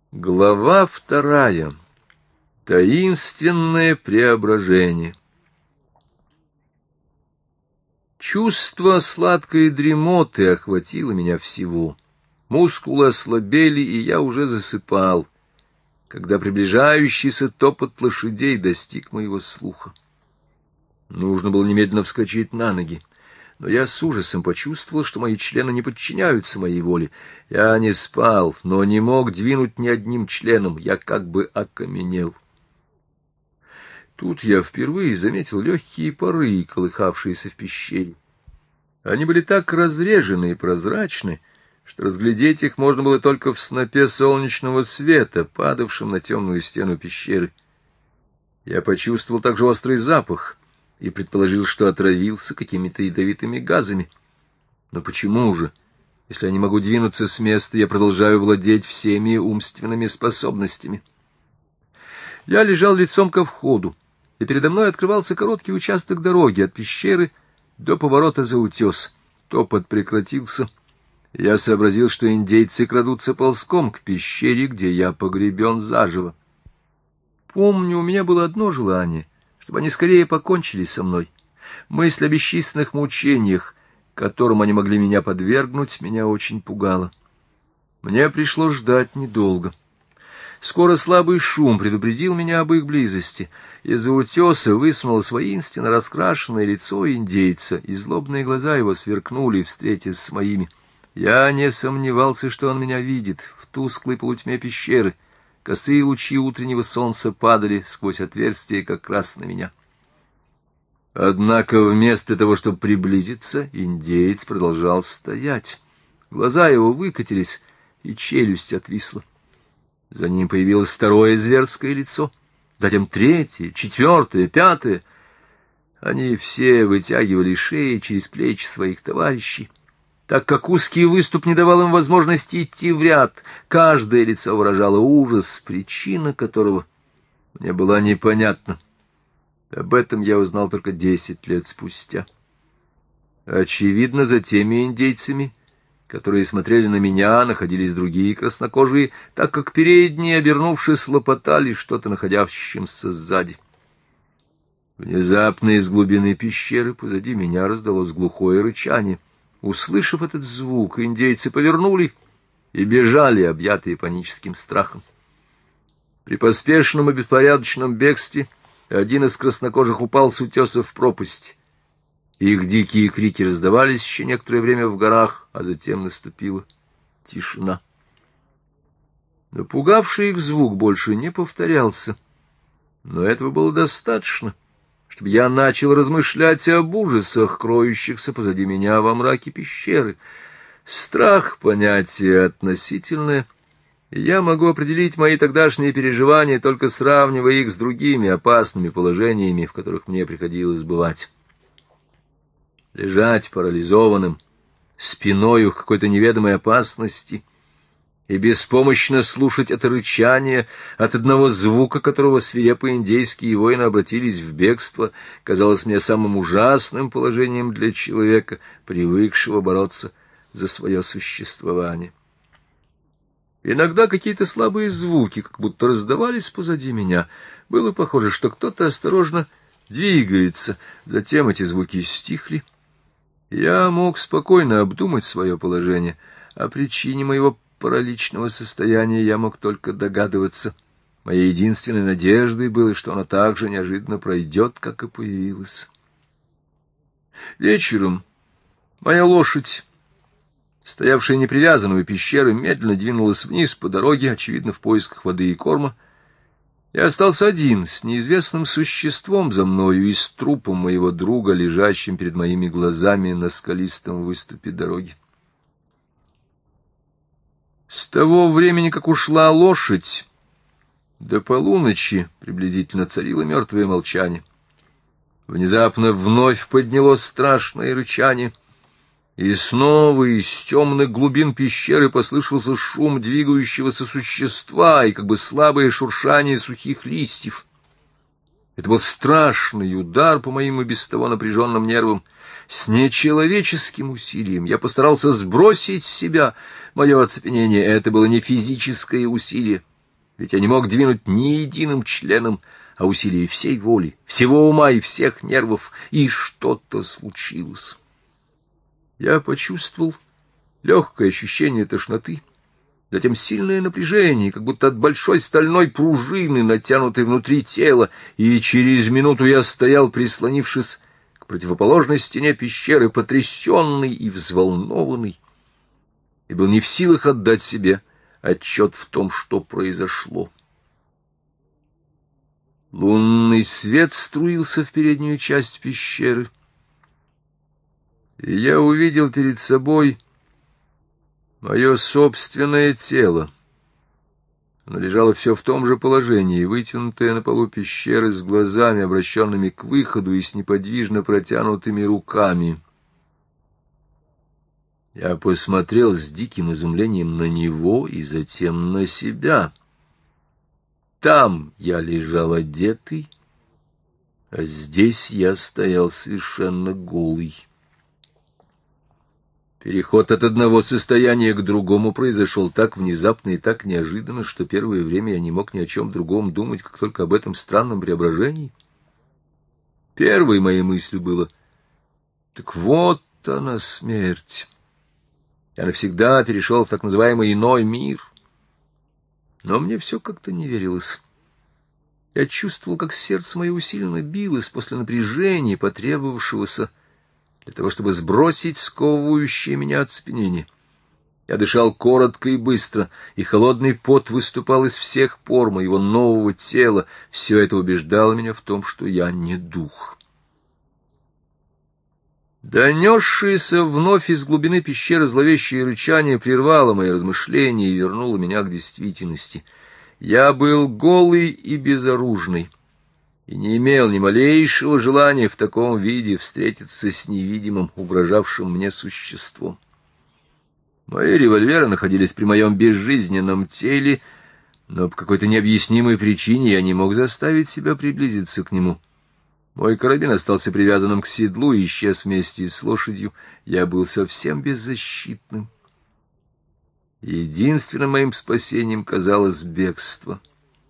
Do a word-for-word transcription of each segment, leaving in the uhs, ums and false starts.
Глава вторая. Таинственное преображение. Чувство сладкой дремоты охватило меня всего. Мускулы ослабели, и я уже засыпал, когда приближающийся топот лошадей достиг моего слуха. Нужно было немедленно вскочить на ноги, но я с ужасом почувствовал, что мои члены не подчиняются моей воле. Я не спал, но не мог двинуть ни одним членом, я как бы окаменел. Тут я впервые заметил легкие пары, колыхавшиеся в пещере. Они были так разрежены и прозрачны, что разглядеть их можно было только в снопе солнечного света, падавшем на темную стену пещеры. Я почувствовал также острый запах и предположил, что отравился какими-то ядовитыми газами. Но почему же, если я не могу двинуться с места, я продолжаю владеть всеми умственными способностями? Я лежал лицом ко входу, и передо мной открывался короткий участок дороги от пещеры до поворота за утес. Топот прекратился. Я сообразил, что индейцы крадутся ползком к пещере, где я погребен заживо. Помню, у меня было одно желание — чтобы они скорее покончили со мной. Мысль о бесчисленных мучениях, которым они могли меня подвергнуть, меня очень пугала. Мне пришлось ждать недолго. Скоро слабый шум предупредил меня об их близости. Из-за утеса высунулось воинственно раскрашенное лицо индейца, и злобные глаза его сверкнули, встретясь с моими. Я не сомневался, что он меня видит в тусклой полутьме пещеры. Косые лучи утреннего солнца падали сквозь отверстие как раз на меня. Однако вместо того, чтобы приблизиться, индеец продолжал стоять. Глаза его выкатились, и челюсть отвисла. За ним появилось второе зверское лицо, затем третье, четвертое, пятое. Они все вытягивали шеи через плечи своих товарищей. Так как узкий выступ не давал им возможности идти в ряд, каждое лицо выражало ужас, причина которого мне была непонятна. Об этом я узнал только десять лет спустя. Очевидно, за теми индейцами, которые смотрели на меня, находились другие краснокожие, так как передние, обернувшись, лопотали что-то находящимся сзади. Внезапно из глубины пещеры позади меня раздалось глухое рычание. Услышав этот звук, индейцы повернули и бежали, объятые паническим страхом. При поспешном и беспорядочном бегстве один из краснокожих упал с утеса в пропасть. Их дикие крики раздавались еще некоторое время в горах, а затем наступила тишина. Напугавший их звук больше не повторялся, но этого было достаточно, чтобы я начал размышлять об ужасах, кроющихся позади меня во мраке пещеры. Страх — понятие относительное, и я могу определить мои тогдашние переживания, только сравнивая их с другими опасными положениями, в которых мне приходилось бывать. Лежать парализованным, спиною к какой-то неведомой опасности — и беспомощно слушать это рычание, от одного звука которого свирепые индейские воины обратились в бегство, казалось мне самым ужасным положением для человека, привыкшего бороться за свое существование. Иногда какие-то слабые звуки как будто раздавались позади меня. Было похоже, что кто-то осторожно двигается. Затем эти звуки стихли. Я мог спокойно обдумать свое положение. О причине моего параличного состояния я мог только догадываться. Моей единственной надеждой было, что оно так же неожиданно пройдет, как и появилось. Вечером моя лошадь, стоявшая непривязанной у пещеры, медленно двинулась вниз по дороге, очевидно, в поисках воды и корма. Я остался один с неизвестным существом за мною и с трупом моего друга, лежащим перед моими глазами на скалистом выступе дороги. С того времени, как ушла лошадь, до полуночи приблизительно царило мертвое молчание. Внезапно вновь поднялось страшное рычание, и снова из темных глубин пещеры послышался шум двигающегося существа и как бы слабое шуршание сухих листьев. Это был страшный удар по моим и без того напряженным нервам. С нечеловеческим усилием я постарался сбросить с себя мое оцепенение. Это было не физическое усилие, ведь я не мог двинуть ни единым членом, а усилие всей воли, всего ума и всех нервов, и что-то случилось. Я почувствовал легкое ощущение тошноты, затем сильное напряжение, как будто от большой стальной пружины, натянутой внутри тела, и через минуту я стоял, прислонившись к противоположной стене пещеры, потрясенный и взволнованный, и был не в силах отдать себе отчет в том, что произошло. Лунный свет струился в переднюю часть пещеры, и я увидел перед собой мое собственное тело. Оно лежало все в том же положении, вытянутое на полу пещеры, с глазами, обращенными к выходу, и с неподвижно протянутыми руками. Я посмотрел с диким изумлением на него и затем на себя. Там я лежал одетый, а здесь я стоял совершенно голый. Переход от одного состояния к другому произошел так внезапно и так неожиданно, что первое время я не мог ни о чем другом думать, как только об этом странном преображении. Первой моей мыслью было: так вот она, смерть. Я навсегда перешел в так называемый иной мир. Но мне все как-то не верилось. Я чувствовал, как сердце мое усиленно билось после напряжения, потребовавшегося для того, чтобы сбросить сковывающее меня оцепенение. Я дышал коротко и быстро, и холодный пот выступал из всех пор моего нового тела. Все это убеждало меня в том, что я не дух. Донесшееся вновь из глубины пещеры зловещее рычание прервало мои размышления и вернуло меня к действительности. Я был голый и безоружный, и не имел ни малейшего желания в таком виде встретиться с невидимым, угрожавшим мне существом. Мои револьверы находились при моем безжизненном теле, но по какой-то необъяснимой причине я не мог заставить себя приблизиться к нему. Мой карабин остался привязанным к седлу и исчез вместе с лошадью. Я был совсем беззащитным. Единственным моим спасением казалось бегство.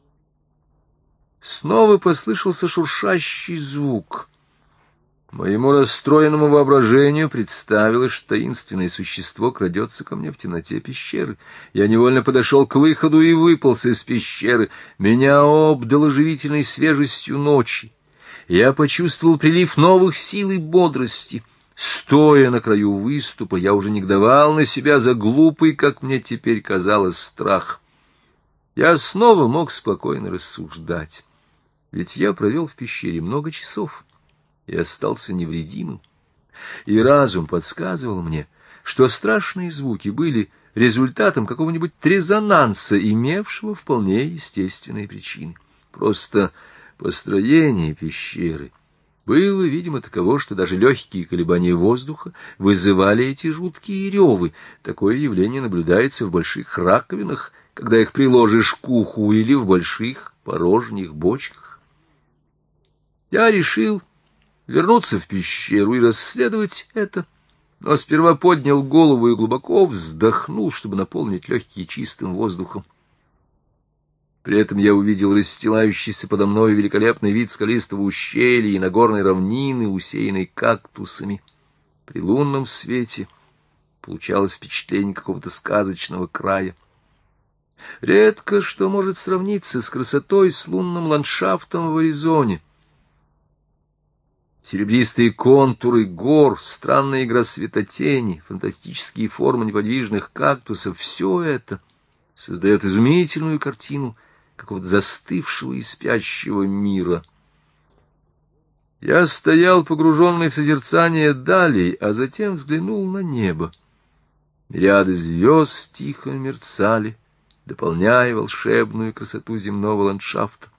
Снова послышался шуршащий звук. Моему расстроенному воображению представилось, что таинственное существо крадется ко мне в темноте пещеры. Я невольно подошел к выходу и выполз из пещеры. Меня обдало живительной свежестью ночи. Я почувствовал прилив новых сил и бодрости. Стоя на краю выступа, я уже негодовал на себя за глупый, как мне теперь казалось, страх. Я снова мог спокойно рассуждать, ведь я провел в пещере много часов и остался невредимым. И разум подсказывал мне, что страшные звуки были результатом какого-нибудь резонанса, имевшего вполне естественные причины. Просто построение пещеры было, видимо, таково, что даже легкие колебания воздуха вызывали эти жуткие ревы. Такое явление наблюдается в больших раковинах, когда их приложишь к уху, или в больших порожних бочках. Я решил вернуться в пещеру и расследовать это, но сперва поднял голову и глубоко вздохнул, чтобы наполнить легкие чистым воздухом. При этом я увидел расстилающийся подо мной великолепный вид скалистого ущелья и нагорной равнины, усеянной кактусами. При лунном свете получалось впечатление какого-то сказочного края. Редко что может сравниться с красотой, с лунным ландшафтом в Аризоне. Серебристые контуры гор, странная игра светотени, фантастические формы неподвижных кактусов — все это создает изумительную картину какого-то застывшего и спящего мира. Я стоял, погруженный в созерцание далей, а затем взглянул на небо. Ряды звезд тихо мерцали, дополняя волшебную красоту земного ландшафта.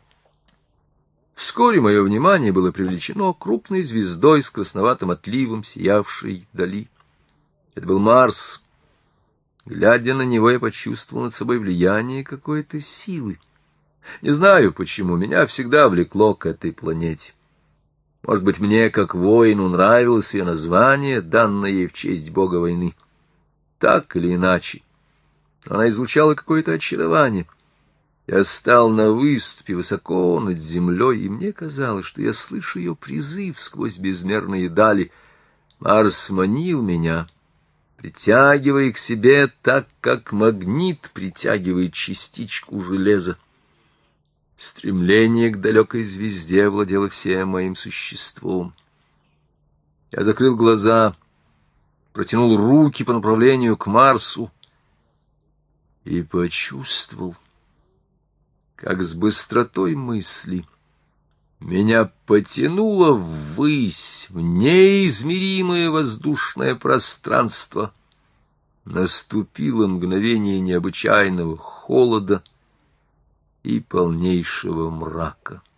Вскоре мое внимание было привлечено крупной звездой с красноватым отливом, сиявшей вдали. Это был Марс. Глядя на него, я почувствовал над собой влияние какой-то силы. Не знаю почему, меня всегда влекло к этой планете. Может быть, мне, как воину, нравилось ее название, данное ей в честь бога войны. Так или иначе, она излучала какое-то очарование. Я стал на выступе высоко над землей, и мне казалось, что я слышу ее призыв сквозь безмерные дали. Марс манил меня, притягивая к себе так, как магнит притягивает частичку железа. Стремление к далекой звезде овладело всем моим существом. Я закрыл глаза, протянул руки по направлению к Марсу и почувствовал, как с быстротой мысли меня потянуло ввысь, в неизмеримое воздушное пространство. Наступило мгновение необычайного холода и полнейшего мрака.